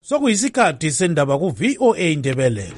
Sokuyisikhathi sendaba ku VOA Indebele.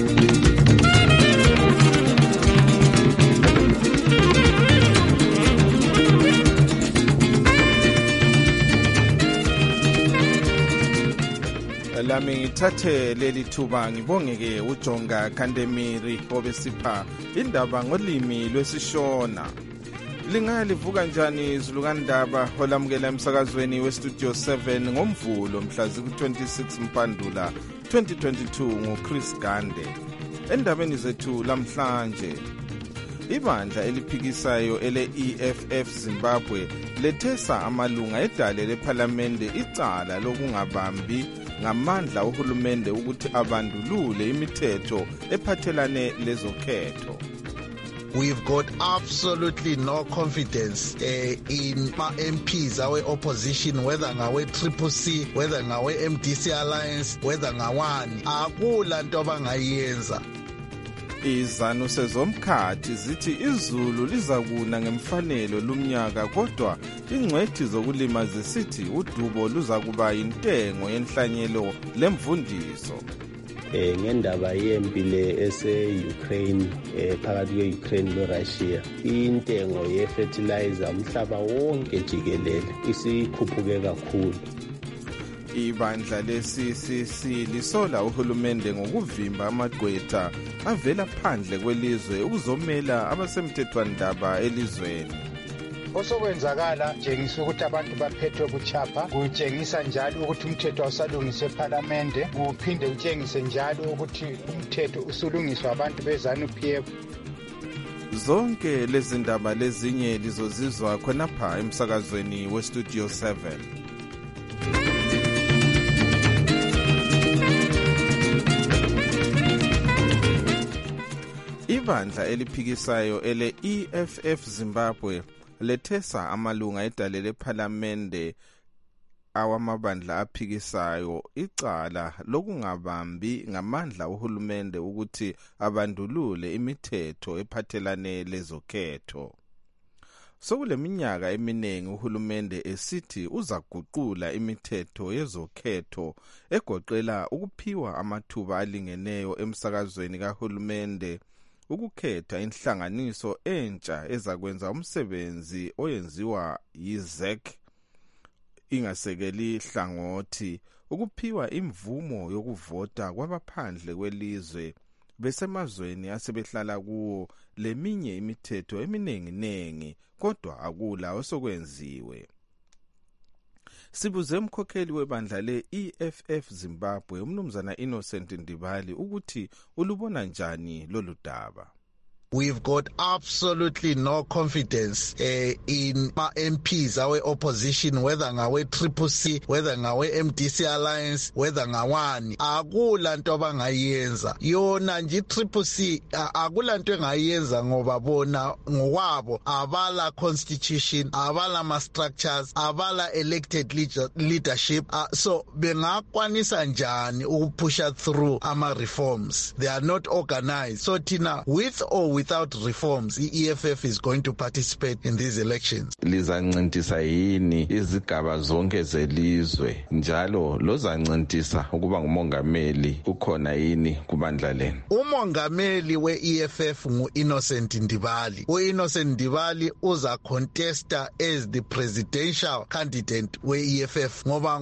Lami ngithathe leli thuba ngibongeke uJonga Kandemiri obesipha indaba ngolimi lwesiShona. Lingalivuka njani izulukandaba olamukela emsakazweni weStudio 7 ngoMvulo mhla ziku-26 Mpandula 2022 nguChris Gande. Endabeni zethu lamhlanje, ibandla eliphikisayo ele-EFF Zimbabwe lethesa amalunga edale lephalamende icala lokungabambi ngamandla uhulumende ukuthi abandulule imithetho ephathelane lezokhetho. We've got absolutely no confidence in MPs, our opposition, whether ngawe Triple C, whether ngawe MDC Alliance, whether ngawani. Akula nto abangayenza. Izanu sezomkhathi zithi izulu lizakuna ngemfanelo lumnyaka, kodwa ingcwethi zokulima zisithi udubo luzakuba intengo yenhlanyelo lemvundiso. Ngendaba yempi le ese-Ukraine phakathi kwe-Ukraine no-Russia, intengo ye-fertilizer umhlaba wonke jikelele isikhuphuke kakhulu. Ibandla le-CCC lisola uhulumende ngokuvimba amagqwetha avela phandle kwelizwe ukuzomela abasemthethwandaba elizweni. Osokwenzakala tshengisa ukuthi abantu baphethwe kuchapha, kutshengisa njalo ukuthi umthetho awusalungiswe ePhalamende, kuphinde kutshengise njalo ukuthi umthetho usulungiswa abantu beZANU-PF. Zonke lezi ndaba lezinye lizozizwa khonapha emsakazweni weStudio 7. Ibandla eliphikisayo ele-EFF Zimbabwe lethesa amalunga edale lephalamende awamabandla aphikisayo icala lokungabambi ngamandla uhulumende ukuthi abandulule imithetho ephathelane lezokhetho. Sokuleminyaka eminingi uhulumende esithi uzaguqula imithetho yezokhetho egoqela ukuphiwa amathuba alingeneyo emsakazweni kahulumende, ukukhetha inhlanganiso entsha ezakwenza umsebenzi oyenziwa yiZEC ingasekeli hlangothi, ukuphiwa imvumo yokuvota kwabaphandle kwelizwe besemazweni asebehlala kuwo, leminye imithetho eminenginengi, kodwa akula osokwenziwe. Sibuze umkhokheli webandla le-EFF Zimbabwe umnumzana Innocent Ndibali ukuthi ulubona njani lolu daba. We've got absolutely no confidence in MPs, our opposition, whether ngawe Triple C, whether ngawe MDC Alliance, whether ngawani. Akula nto abangayenza. Yona nje Triple C akula nto engayenza ngoba bona ngokwabo abala constitution, abala ma structures, abala elected leadership. So bengakwanisa njani ukupusha through ama reforms. They are not organized. So Tina, with or without reforms, the EFF is going to participate in these elections. Lizancintisa yini izigaba zonke zelizwe, njalo lozancintisa ukuba ngumongameli ukhona yini kubandla lenu? Umongameli we-EFF ngu-Innocent Ndibali. U-Innocent Ndibali uza contesta as the presidential candidate we-EFF ngoba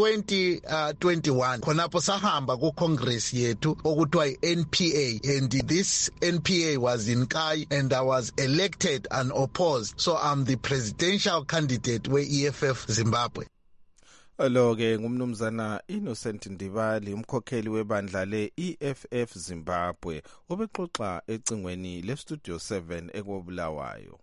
ngo-2021 khonapho sahamba ku-Congress yethu okuthiwa i-NPA, and this NPA was in Kai and I was elected unopposed, so I'm the presidential candidate we-EFF Zimbabwe. Aloke ngumnumzana Innocent Ndibali umkhokheli webandla le-EFF Zimbabwe obexoxa ecingweni leStudio 7 ekobulawayo.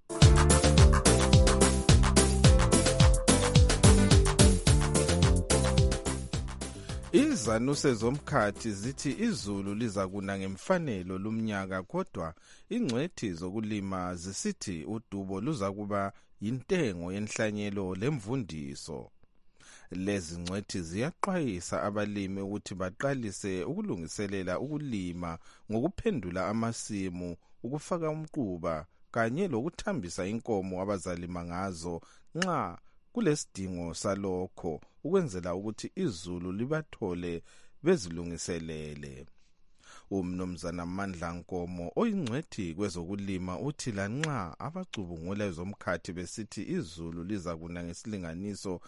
Izanu sezomkhathi zithi izulu lizakuna ngemfanelo lumnyaka, kodwa ingcwethi zokulima zisithi udubo luzakuba yintengo yenhlanyelo lemvundiso. Lezi ngcwethi ziyaxwayisa abalimi ukuthi baqalise ukulungiselela ukulima ngokuphendula amasimu, ukufaka umquba kanye lokuthambisa inkomo abazalima ngazo nxa kulesidingo salokho, ukwenzela ukuthi izulu libathole bezilungiselele. Umnumzana Mandla Nkomo oyingcwethi kwezokulima uthi lanxa abacubungula ezomkhathi besithi izulu liza kuna ngesilinganiso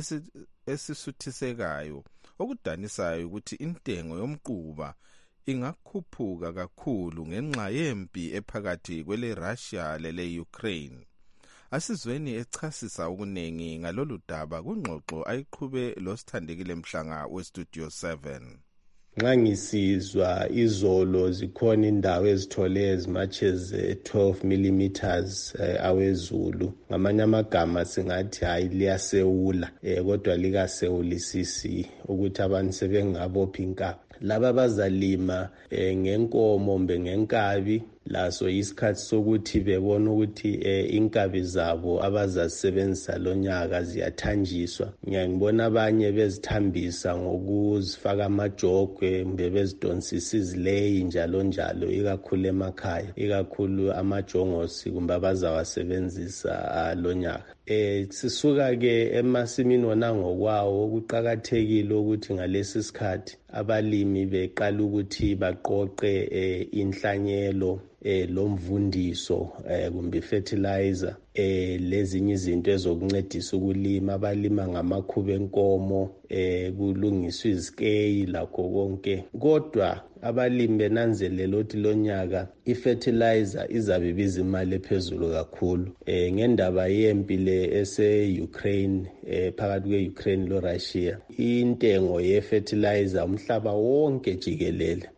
esisuthisekayo, okudanisayo ukuthi intengo yomquba ingakhuphuka kakhulu ngenxa yempi ephakathi kwele Russia lele Ukraine. Asizweni echasisa okunengi ngalolu daba kungxoxo ayiqhube loSithandekile Mhlanga weStudio 7. Nxa ngisizwa izolo zikhona indawo ezithole as much as 12 millimeters awezulu, ngamanye amagama singathi hayi liyasewula, kodwa likasewulisisi ukuthi abantu sebengabopha inkaba. Laba bazalima ngenkomo mbe ngenkabi, laso isikhathi sokuthi bebona ukuthi inkabi zabo abazasebenzisa lonyaka ziyathanjiswa. Ngiyangibona abanye bezithambisa ngokuzifaka amajogwe mbe bezidonsisa izileyi njalo njalo, ikakhulu emakhaya, ikakhulu amajongosi kumbe abazawasebenzisa lonyaka. Sisuka ke emasimini wona ngokwawo, kuqakathekile ukuthi ngalesi sikhathi abalimi beqala ukuthi baqoqe inhlanyelo lomvundiso kumbe fertilizer lezinye izinto ezokuncedisa ukulima. Abalima ngamakhuba enkomo, kulungiswa izikeyi lakho konke, kodwa abalimi benanzelela ukuthi lonyaka ifertilizer izabe ibiza imali ephezulu kakhulu ngendaba yempi le ese-Ukraine, phakathi kwe-Ukraine lo-Russia. Intengo ye-fertilizer umhlaba wonke jikelele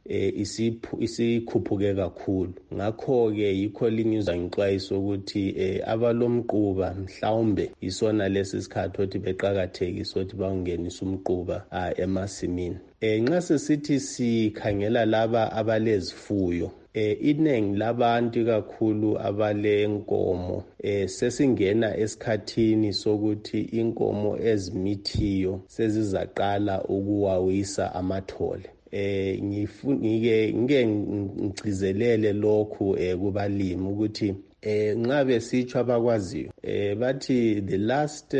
isikhuphuke kakhulu. Ngakho-ke yikho linyuzwa ngixwayiso ukuthi abalomquba mhlawumbe isona lesi sikhathi ukuthi beqakathekise ukuthi bawungenisa umquba emasimini. Nxa sesithi sikhangela laba abalezifuyo, iningi labantu kakhulu abalenkomo sesingena esikhathini sokuthi inkomo ezimithiyo sezizaqala ukuwawisa amathole. Ngike ngigcizelele lokhu kubalimi ukuthi nxa besitsho abakwaziyo bathi the last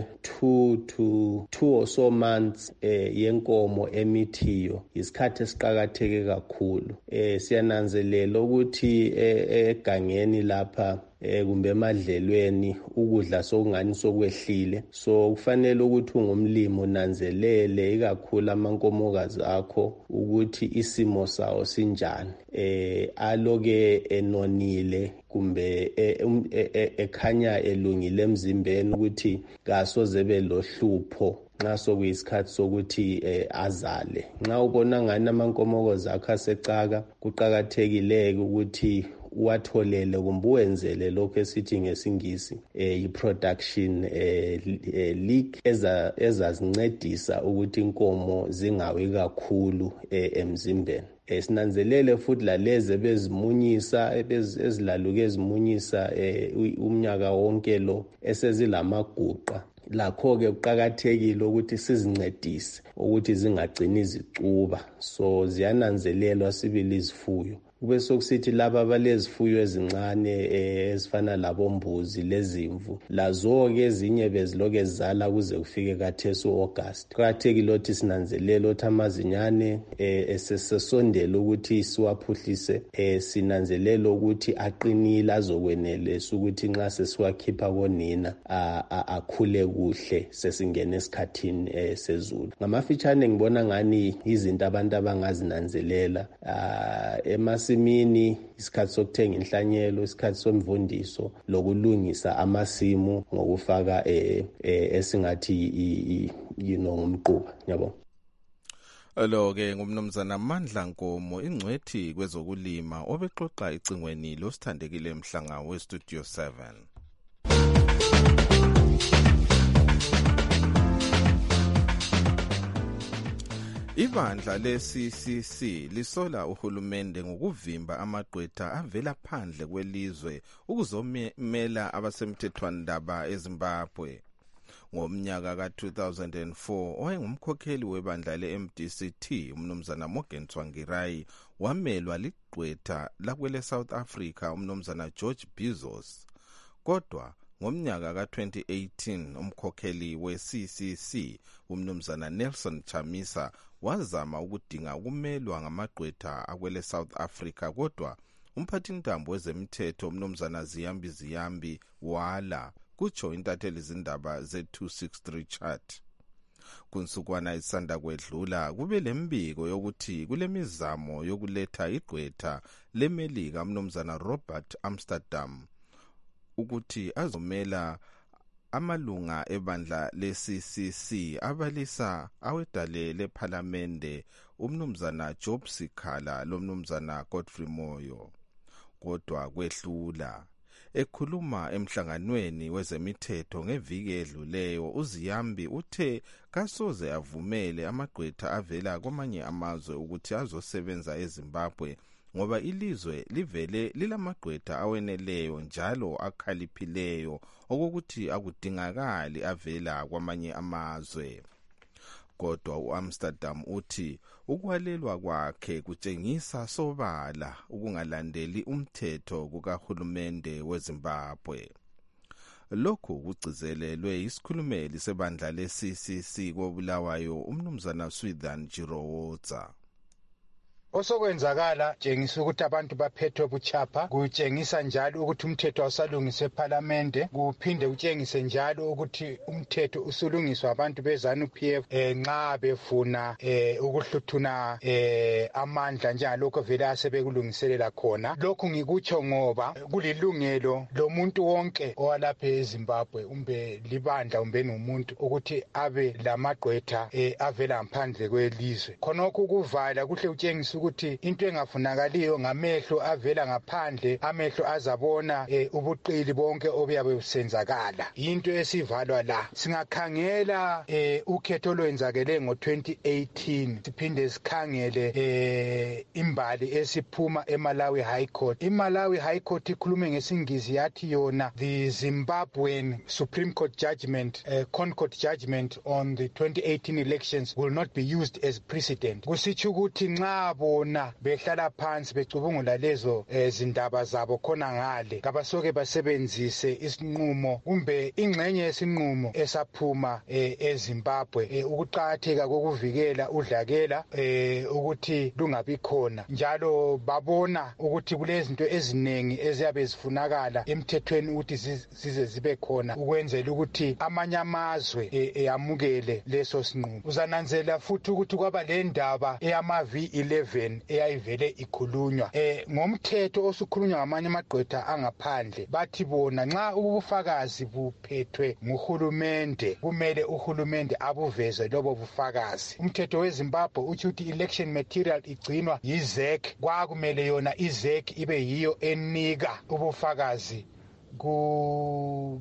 2 or so months yenkomo emithiyo isikhathi esiqakatheke kakhulu. Siyananzelela ukuthi egangeni lapha kumbe emadlelweni ukudla sokungani sokwehlile, so kufanele ukuthi ungumlimi unanzelele ikakhulu amankomokazi akho ukuthi isimo sawo sinjani, aloke enonile kumbe ekhanya elungile emzimbeni ukuthi kasoze belohlupho nxa sokuyisikhathi sokuthi azale. Nxa ubona ngani amankomokazi akho asecaka, kuqakathekile ukuthi uwatholele kumbe uwenzele lokho esithi ngesingisi i-production leak ezazincedisa ukuthi inkomo zingawi kakhulu emzimbeni. Sinanzelele futhi lalezi bezimunyisa ezilaluke ezimunyisa umnyaka wonke lo esezilamaguqa, lakho-ke kuqakathekile ukuthi sizincedise ukuthi zingagcini zicuba. So ziyananzelelwa sibili izifuyo. Kube sokusithi laba abalezifuyo ezincane ezifana labombuzi lezimvu, lazo-ke ezinye beziloke zizala kuze kufike kathesi u-August. Kuqakathekile ukuthi sinanzelele ukuthi amazinyane esesondela ukuthi siwaphuhlise, sinanzelele ukuthi aqinile azokwenelisa ukuthi nxa sesiwakhipha konina akhule kuhle sesingena esikhathini sezulu. Ngamafitshane ngibona ngani izinto abantu abangazinanzelela emasimini, isikhathi sokuthenga inhlanyelo, isikhathi somvundiso, lokulungisa amasimu ngokufaka esingathi ngumquba. Yabo. Lo-ke ngumnumzana Mandla Nkomo, ingcwethi kwezokulima obexoxa icingweni loSithandekile Mhlanga weStudio 7. Ibandla le-CCC lisola uhulumende ngokuvimba amagqwetha avela phandle kwelizwe ukuzomela abasemthethwandaba eZimbabwe. Ngomnyaka ka-2004 owayengumkhokheli webandla le-MDCT umnumzana Morgan Tsvangirai wamelwa ligqwetha lakwele South Africa umnumzana George Bizos. Kodwa ngomnyaka ka-2018 umkhokheli we-CCC umnumzana Nelson Chamisa wazama ukudinga ukumelwa ngamagqwetha akwele South Africa, kodwa umphathintambo wezemthetho umnumzana Ziyambi wala, kutsho intatheli zindaba ze-263 chat. Kunsukwana isanda kwedlula kube lembiko yokuthi kule mizamo yokuletha igqwetha leMelika umnumzana Robert Amsterdam ukuthi azomela amalunga ebandla le-CCC abalisa awedale lephalamende umnumzana Job Sikhala lomnumzana Godfrey Moyo, kodwa kwehlula. Ekhuluma emhlanganweni wezemithetho ngeviki edluleyo, uZiyambi uthe kasoze avumele amagqwetha avela kwamanye amazwe ukuthi azosebenza eZimbabwe ngoba ilizwe livele lilamagqwetha aweneleyo njalo akhaliphileyo okokuthi akudingakali avela kwamanye amazwe. Kodwa uAmsterdam uthi ukwalelwa kwakhe kutshengisa sobala ukungalandeli umthetho kukahulumende weZimbabwe. Lokhu kugcizelelwe isikhulumeli sebandla le-CCC koBulawayo umnumzana Swithan Jirowotsa. Osokwenzakala tshengisa ukuthi abantu baphethwe buchapha, kutshengisa njalo ukuthi umthetho awusalungiswe eParliament, kuphinde kutshengise njalo ukuthi umthetho usulungiswa abantu beZANU-PF nxa befuna ukuhluthuna amandla njengalokho vele asebekulungiselela khona. Lokhu ngikutsho ngoba kulilungelo lomuntu wonke owalapha eZimbabwe umbe libandla umbe ngumuntu ukuthi abe lamagqwetha avela ngaphandle kwelizwe. Khonokho kuvala kuhle kutshengisa ukuthi into engafunakaliyo ngamehlo avela ngaphandle, amehlo azabona ubuqili bonke obuyabe busenzakala. Into esivalwa la singakhangela ukhetho olwenzakele ngo-2018, siphinde sikhangele imbali esiphuma eMalawi High Court. iMalawi High Court ikhulume ngesingisi yathi yona the Zimbabwean Supreme Court judgment, Concord judgment on the 2018 elections will not be used as precedent. Kusitsho ukuthi nxa bona behlala phansi becubungula lezo zindaba zabo khona ngale kabasoke basebenzise isinqumo kumbe ingxenye yesinqumo esaphuma eZimbabwe ukuqhatheka kokuvikela udlakela ukuthi lungabi khona, njalo babona ukuthi kulezinto eziningi eziyabe zifunakala emthethweni ukuthi zize zibe khona ukwenzela ukuthi amanye amazwe eyamukele leso sinqumo. Uzananzela futhi ukuthi kwaba le ndaba eyama V11 eyayivele ikhulunywa ngomthetho osukhulunywa ngamanye amagqwetha angaphandle. Bathi bona nxa ubufakazi buphethwe nguhulumende kumele uhulumende abuveze lobo bufakazi. Umthetho weZimbabwe uthi ukuthi election material igcinwa yiZEC, kwakumele yona iZEC ibe yiyo enika ubufakazi ku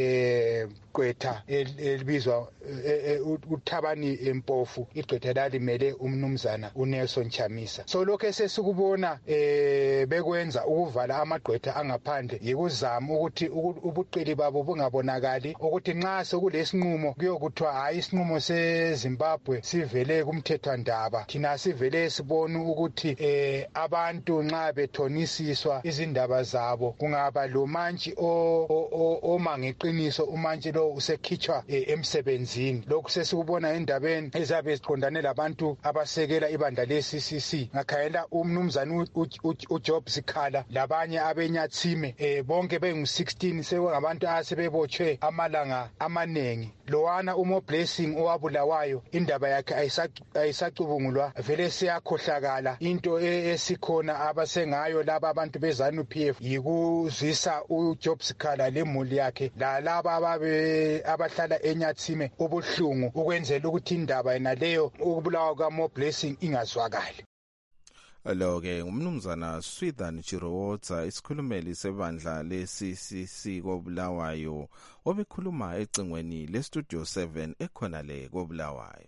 gqwetha elibizwa uThabani Mpofu, igqwetha lalimele umnumzana uNelson Chamisa. So lokho esesikubona bekwenza ukuvala amagqwetha angaphandle yikuzama ukuthi ubuqili babo bungabonakali, ukuthi nxa sekulesinqumo kuyokuthiwa hayi isinqumo seZimbabwe sivele kumthethwandaba, thina sivele sibona ukuthi abantu nxa bethonisiswa izindaba zabo kungaba lo mantshi oma ngeqiniso, umantshi lo usekhitshwa emsebenzini. Lokhu sesikubona endabeni ezabe ziqondane labantu abasekela ibandla le-CCC. Ngakhayela umnumzana uJob Sikhala labanye abenyathime bonke bengu-16 sekungabantu asebebotshwe amalanga amanengi. Lowana uMo Blessing owabulawayo indaba yakhe ayisacubungulwa, vele siyakhohlakala. Into esikhona abasengayo laba abantu beZANU-PF yikuzwisa uJob Sikhala lemuli yakhe lalaba abahlala enyathime ubuhlungu ukwenzela ukuthi indaba yena leyo ukubulawa kaMo Blessing ingazwakali. Lo-ke ngumnumzana Swithan Jirowotsa, isikhulumeli sebandla le-CCC koBulawayo, obekhuluma ecingweni le-Studio 7 ekhona le koBulawayo.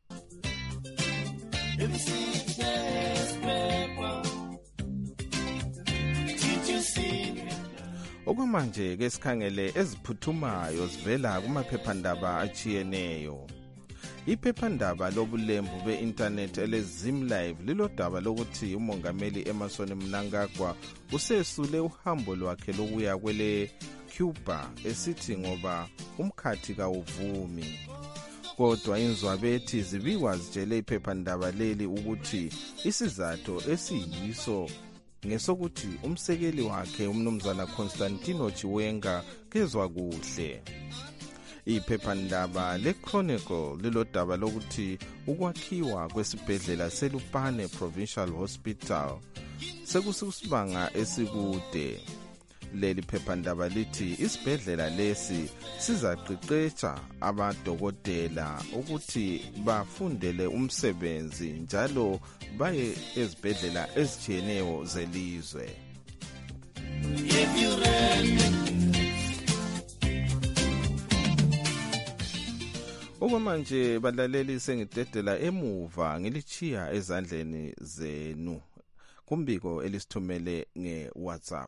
Okwamanje ke sikhangele eziphuthumayo zivela kumaphephandaba achiyeneyo. Iphephandaba lobulembu be-internet eleZim Live lilodaba lokuthi umongameli Emmerson Mnangagwa usesule uhambo lwakhe lokuya kwele Cuba esithi ngoba umkhathi kawuvumi. Kodwa inzwabethi zibikwa zitshele iphephandaba leli ukuthi isizathu esiyiso ngesokuthi umsekeli wakhe umnumzana Constantino Chiwenga kezwa kuhle. Iphephandaba le-Chronicle lilodaba lokuthi ukwakhiwa kwesibhedlela seLupane Provincial Hospital sekusibanga esikude. Leli phephandaba lithi isibhedlela lesi sizaqeqesha abadokotela ukuthi bafundele umsebenzi njalo baye ezibhedlela ezitshiyeneyo zelizwe. Okwamanje balaleli sengidedela emuva ngilichiya ezandleni zenu kumbiko elisithumele nge-WhatsApp.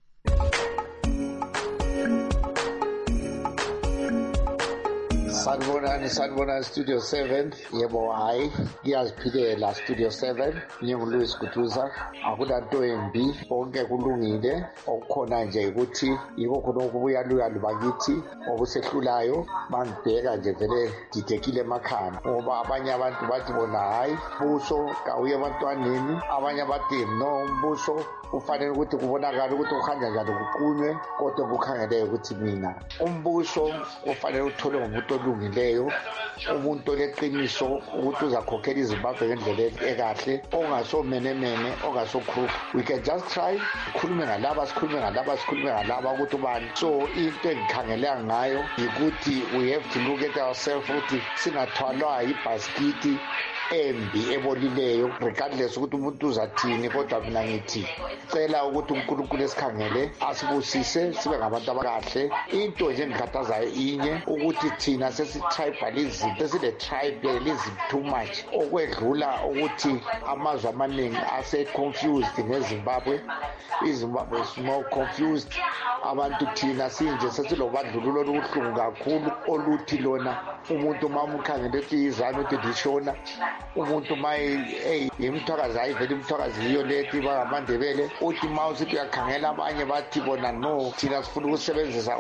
Sanibonani Studio 7. Yebo hayi ngiyaziphilela Studio 7. NginguLouis Kutuza. Akulanto embi, konke kulungile. Okukhona nje ukuthi yiko khona okubuyaluyalu bakithi obusehlulayo bangibheka nje vele didekile emakhanda ngoba abanye abantu bathi bona hayi buso kawuye abantwaneni, abanye bathi no umbuso ufanele ukuthi kubonakala ukuthi uhanja njalo kuqunywe, kodwa kukhangeleyo ukuthi mina umbuso ufanele uthole umuntu olungileyo, umuntu oleqiniso ukuthi uzakhokhela iZimbabwe ngendlela ekahle, ongasomenemene, ongasokruku. We can just try sikhulume ngalaba ukuthi ubani. So into engikhangeleka ngayo ukuthi we have to look at ourselves ukuthi singathwalwa ibhasikiti embi ebolileyo regardless ukuthi umuntu uzathini, kodwa mina ngithi cela ukuthi uNkulunkulu esikhangele asibusise sibe ngabantu abakahle. Into nje engikhathazayo inye ukuthi thina sesi-tribalism, sesile-tribalism too much okwedlula ukuthi amazwe amaningi ase-confused ngeZimbabwe. iZimbabwe is more confused. Abantu thina sinje sesilobandlululo olubuhlungu kakhulu oluthi lona umuntu mamukhangele ethi izanu uthi dishona, umuntu maye imthwakazi ayivele imthwakazi yiyo lethi bangamandebele, uthi ma usithi uyakhangela abanye bathi bona no thina sifuna ukusebenzisa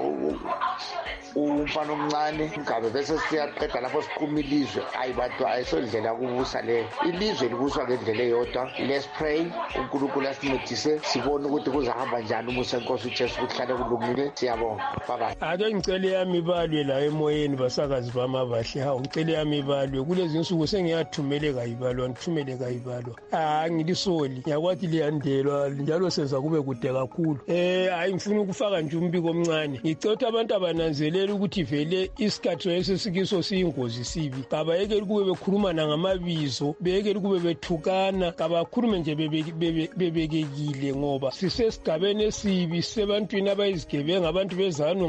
umfana omncane ngabe bese siyaqeda lapho siqhuma ilizwe. Hayi bantu ayisondlela kubusa leyo, ilizwe libuswa ngendlela eyodwa. Let's pray uNkulunkulu asincedise sibone ukuthi kuzahamba njani umusa enkosi uJesu kuhlale kulungile. Siyabonga, bye bye. Ake ngicele yami ibalwe la emoyeni basakazi bamabahle. Hawu ngicele yami ibalwe kulezi insuku sengiyathumele kayibalwa, ngithumele kayibalwa. Ngilisoli ngiyakwathi liyandelwa njalo senza kube kude kakhulu. Hayi ngifuna ukufaka nje umbiko omncane. Ngicela abantu abananzelela ukuthi vele isikhathi esesikiso siyingozi sibi. Kabayekele kube bekhuluma ngamabizo, beyekele kube bethukana, kabakhulume nje bebekekile ngoba sisesigabeni esibi sebantwini abayizigebenga, abantu bezanu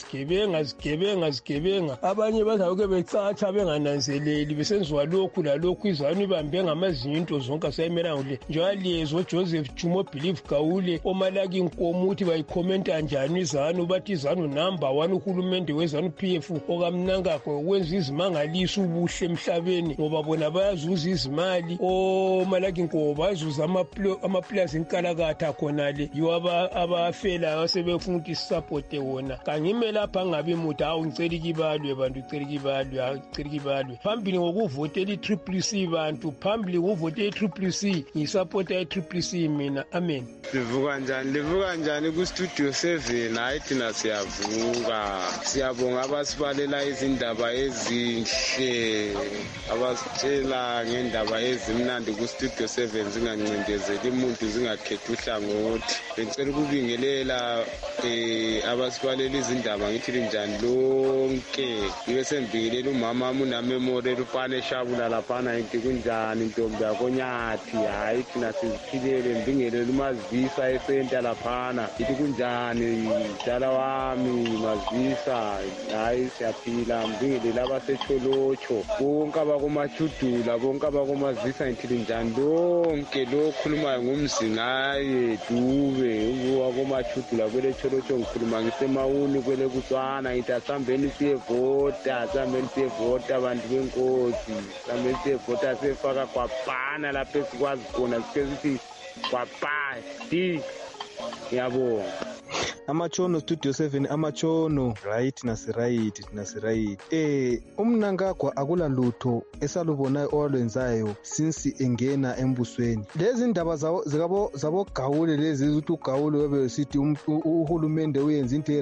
ngamazigebenga. Abanye bazawuke becatsha bengananzeleli besenziwa lokhu lalokhu, izanu ibambe ngamazinyo into zonke asayimela ngule. Njalo Joseph Jumo Believe Gawule omalaki inkomo uthi bayikhomenta njani izanu, bathi izanu number 1 uhulumende wezanu PF okaMnangagwa wenza izimangaliso ubuhle emhlabeni ngoba bona bayazuza izimali. Omalaki inkomo bazuza amaplaza inkalakatha khonale yiwo abafela asebefuna ukuthi support wona. Kangime lapha ngabe muthi hawu ngicela ikibalwe bantu, ngicela ikibalwe phambili ngokuvotela i-CCC bantu, phambili ngokuvotela i-CCC ngisupport i-CCC mina. Amen. Livuka njani ku Studio 7? Hayi thina siyavuka, siyabonga abasibalela izindaba ezinhle, abasitshela ngendaba ezimnandi ku Studio 7 zingancindezeli umuntu, zingakhethi uhlangothi. Bengicela ukubingelela abasibalela izindaba ngithi linjani lonke, ngibe sembingelela umama unamemori elufane eshabula lapha laphana into kunjani ntombi yakonyathi hayi thina siziphilele mbingelele umazisa esenta laphana ithi kunjani dala wami mazisa hayi siyaphila mbingelele abasetsholotsho bonke abakomajudula bonke abakomazisa ngithile njani lonke lo khulumayo ngumzingaye Dube wakomajudula kwele tsholotsho ngikhuluma ngisemawuni kwele Botswana ngithi asambeni siyevota abantu benkosi asambeni siyevota sefaka kwabhana lapho esikwazi khona sike sithi kwabhadi yabonga amachono studio 7 amachono right nasiright umnangagwa akula lutho esalubonayo owalwenzayo since engena embusweni lezi ndaba zabo Gawule lezi ukuthi uGawule webesithi uhulumende uyenza into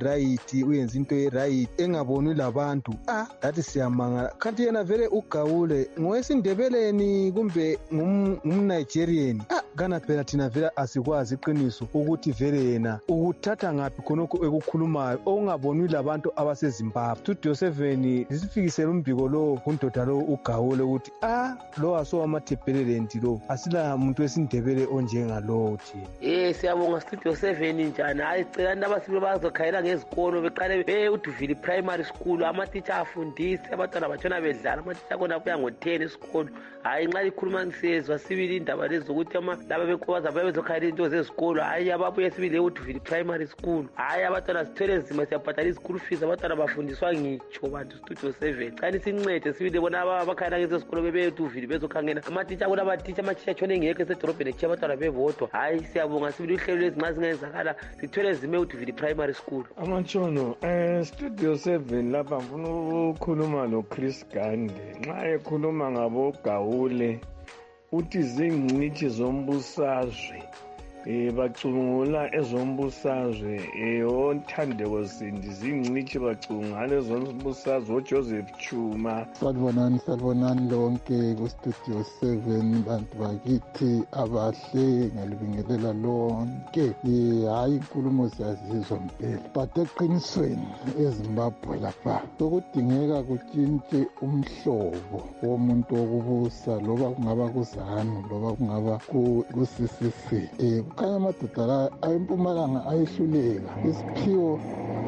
right engaboni labantu lathi siyamangala kanti yena vele uGawule ngowesindebeleni kumbe ngumNigerian kana phela thina vele asikwazi iqiniso ukuthi vele yena ukuthatha ngaphi khonokho ekukhulumayo ongabonwi labantu abaseZimbabwe. Studio 7 isifikisela umbiko lo kundoda lo uGawule ukuthi lo asowamathebhelelenti lo asila muntu wesindebele onjengalo thina. Siyabonga Studio 7 njani hayi cela nabasibe bazokhayela ngezikolo beqale uDuvili Primary School amatitsha afundise abantwana batshona bedlala amatitsha kona kuya ngo10 esikolo hayi nxa likhuluma ngisezwa sibili indaba lezi zokuthi laba bekhobaza bezokhayela into zesikolo hayi ababuye sibili uDuvili Primary School hayi abantwana sithwele nzima siyabhadala ischool fees abantwana bafundiswa ngitsho bantu Studio 7 kanti sincede sibili bona abakhayela ngezesikolo bebeuduvili bezokhangena amatitsha kona amatitsha tshone ngeke esedorobheni ekhaya abantwana bevodwa hayi siyabonga sibili uhlelo lezi nxa zingenzakala sithwele nzima uDuvili Primary School. Amatshono Studio 7 lapha ngifuna ukukhuluma noChris Gande nxa ekhuluma ngabo Gawule uthi zingcitshi zombusazwe bacungula ezombusazwe onthandeko sindi zingcitshi bacungana ezombusazwe uJoseph Chuma. Salibonani lonke kuStudio 7 bantu bakithi abahle ngalibingelela lonke hayi inkulumo siyazizwa mpela but eqinisweni eZimbabwe lapha sokudingeka kutshintshe umhlobo womuntu wokubusa loba kungaba kuZANU loba kungaba ku-CCC kukhanya amadoda la ayimpumalanga ayehluleka isiphiwo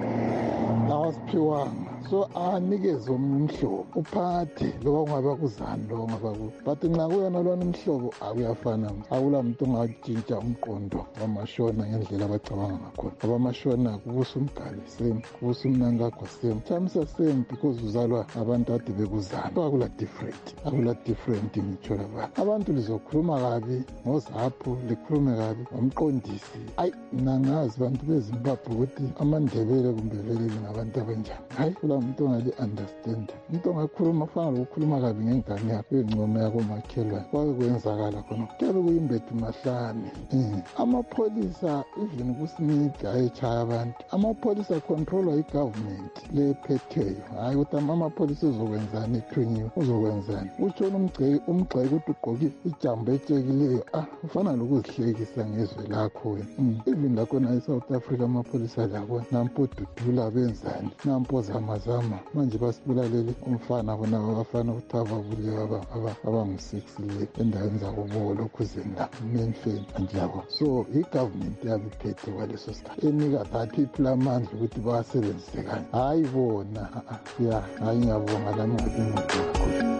awasiphiwanga so anikeze umhlobo uphathe loba kungaba kuZANU loba kungaba but nxa kuyona lona umhlobo akuyafana akula muntu ongatshintsha umqondo wamashona ngendlela abacabanga ngakhona ngoba amashona kubusa umgali same kubusa umnangagwa same chamisa same because uzalwa abantu ade bekuZANU akula different ngitsho lapha abantu lizokhuluma kabi ngozapho likhulume kabi ngomqondisi ayi nangazi bantu beZimbabwe ukuthi amandebele kumbe vele ngabantu abanjani hayi kula muntu ongali-understand umuntu ongakhuluma fana lokukhuluma kabi ngengane yakho ingcomo yakomakhelwane kwake kwenzakala khona kuyabe kuyimbethu mahlane amapholisa even kuSmith ayetshaya abantu amapholisa controlwa igovernment lephetheyo hayi ukuthi amapholisa uzokwenzani eqhinyiwe uzokwenzani utshona umgxeki ukuthi ugqoke ijambo etshekileyo ufana lokuzihlekisa ngezwe lakho wena even lakhona eSouth Africa amapholisa lakhona nampo Dudula benzani nampo zamazama manje basibulalele umfana bona abafana ukuthi ababulewa abangu-6 le endaweni zakubo lokhuzenda menfeni anjabo so igovernment yabiphethe kwaleso sikhathi enika that iplamandla ukuthi bawasebenzise kanye hayi bona hayi ngiyabonga lami ukuthi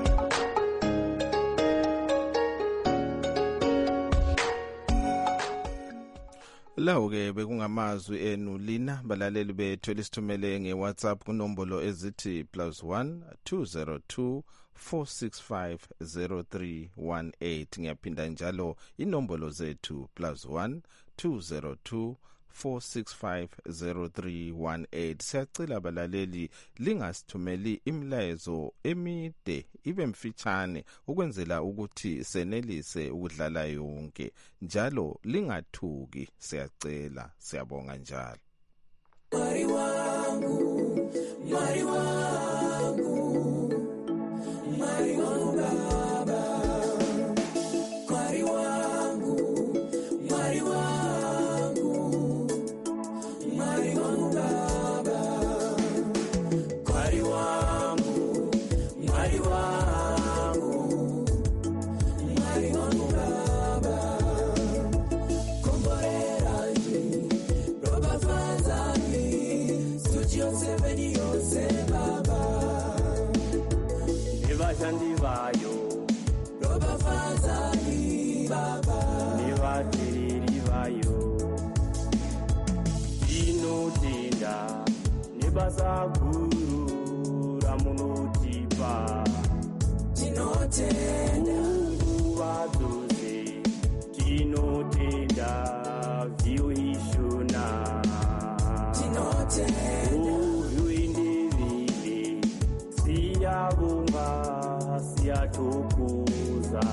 lawo-ke bekungamazwi enu lina balaleli bethu elisithumele nge-WhatsApp kunombolo ezithi +1 202 465 0318 ngiyaphinda njalo inombolo zethu +1 202 4650318 siyacela abalaleli lingasithumeli imilayezo emide ibe mfitshane ukwenzela ukuthi senelise ukudlala yonke njalo lingathuki siyacela siyabonga njalo. Mwari wangu mwari wangu mwari wangu baba mwari wangu mwari wangu mwari wangu baba mwari wangu mwari wangu nevashandi vayo, robafazani baba, nevateereri vayo, tinotenda nebasa guru ramunotipa, tinotenda nguva dzose, tinotenda vhiyo ishona, tinotenda uindivile siyabonga siyathokoza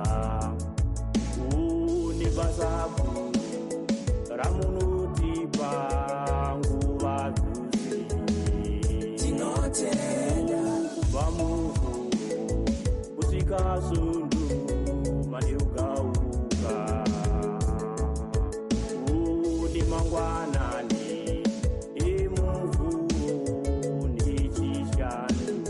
unebasa guru ramunotipa nguva dzose, tinotenda kubva muvhuro kusvika sundu maneugauka une mangwanani emuvhuro nechishanu.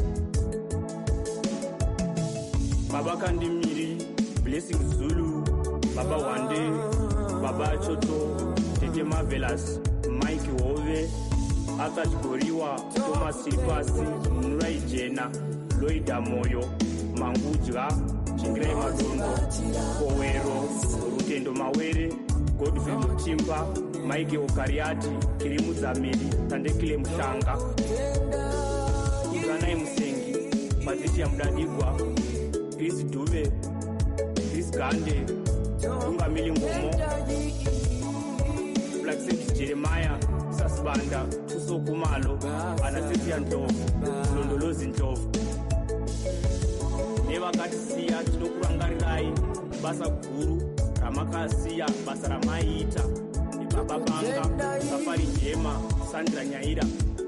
Baba Kandimiri, Blessing Zulu, Baba Wande, Baba Choto, Tete Marvelous, Mike Hove, Atash Goriwa, Thomas Silvasi, Nurai Jena, Loida Moyo, Mangujwa, Chingre Madondo, Kowero, Rutendo Mawere, Godfrey Muchimba, Mike Okariati, Kirimu Zamiri, Tandekile Mshanga, Uzanai Musengi, Patricia Mdadigwa, Chris Dube, Chris Gande, Ungamili Ngomo, Black Saint Jeremiah, Sasbanda, Tuso Kumalo, Anastasia Ntovu, Londolozi Ntovu. Nevakatisiya tinokurangarirai basa guru ramakasiya basa ramaita nebaba Banga, Safari Jema, Sandra Nyaira.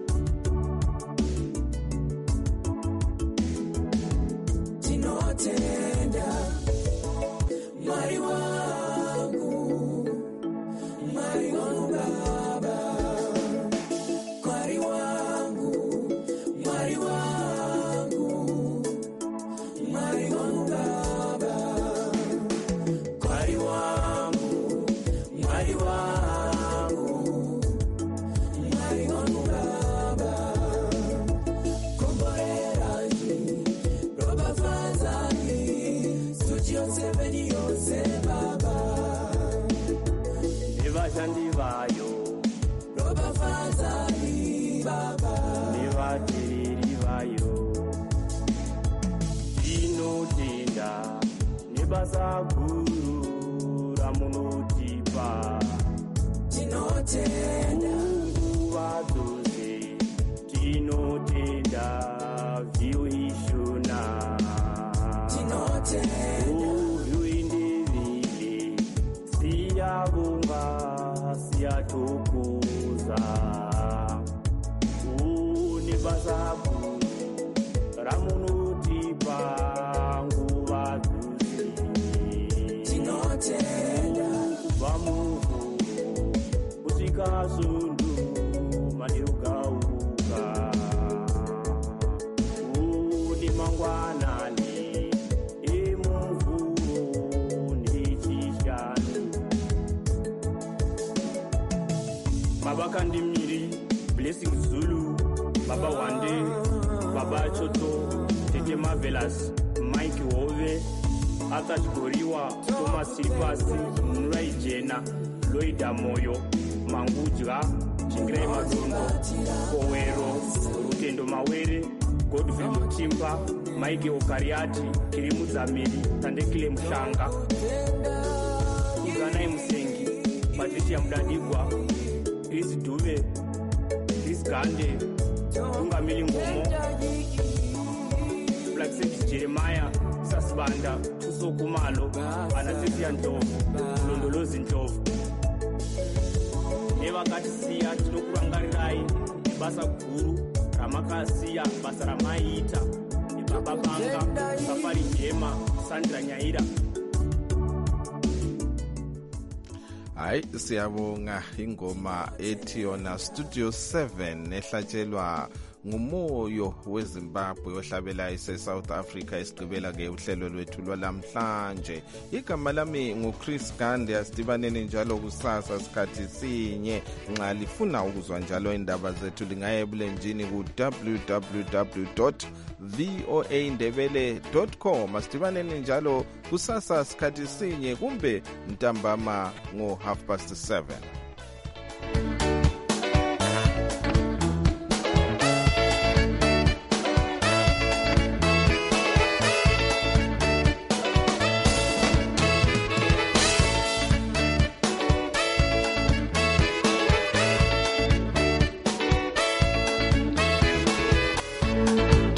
Tinotenda Mwari wangu, Mwari wangu Baba, Mwari wangu, Mwari wangu, Mwari wangu Baba, Mwari wangu, Mwari wangu, Mwari wangu Baba, komboreranji robafazani studio 7 yose Baba, nevashandi vayo, robafazani Baba, nevateereri vayo, tinotenda nebasa guru ramunotipa, tinotenda nguva dzose, tinotenda vhiyo ishona, tinotenda uindivile siyabonga siyathokoza unebasa guru ramunotipa nguva dzose, tinotenda kubva muvhuro kusvika sundu maneugauka une mangwanani emuvhuro nechishanu. Baba Kandimiri, Blessing Zulu, Baba Wande, Baba Choto, Tete Marvelous, Mike Hove, Atash Goriwa, Thomas Silvasi, Nurai Jena, Loida Moyo, Mangujwa, Chingre Madondo, Kowero, Rutendo Mawere, Godfrey Muchimba, Mike Okariati, Kirimu Zamiri, Tandekile Mshanga, Uzanai Musengi, Patricia Mdadigwa, Chris Dube, Chris Gande, Ungamili Ngomo, Black Saint Jeremiah, Sasbanda, Tuso Kumalo, Anastasia Ntovu, Londolozi Ntovu. Nevakatisiya tinokurangarirai basa guru ramakasiya basa ramaita nebaba Banga, Safari Jema, Sandra Nyaira. Hayi siyabonga ingoma ethi yona Studio 7 ehlatshelwa ngumoyo weZimbabwe ohlabela ise-South Africa esigqibela ke uhlelo lwethu lwalamhlanje. Igama lami nguChris Gandhi, asidibaneni njalo kusasa sikhathi sinye. Nxa lifuna ukuzwa njalo indaba zethu lingaye ebulenjini ku www.voaindebele.com. Asidibaneni njalo kusasa sikhathi sinye kumbe ntambama ngo 7:30.